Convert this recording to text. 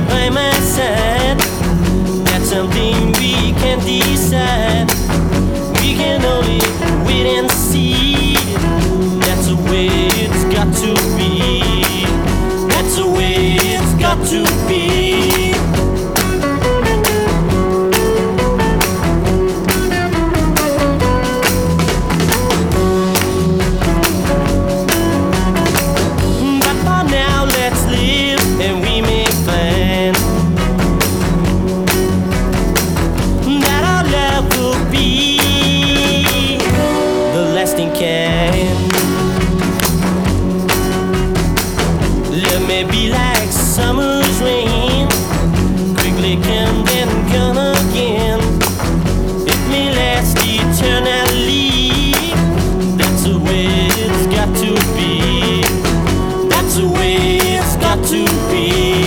by my side. That's something we can't decide. We can only wait and see. That's the way it's got to be. That's the way it's got to be. But for now, let's live and we may find that our love will be the lasting kind. Love may be like summer's rain, quickly come then come again. It may last eternally. That's the way it's got to be. That's the way it's got to be.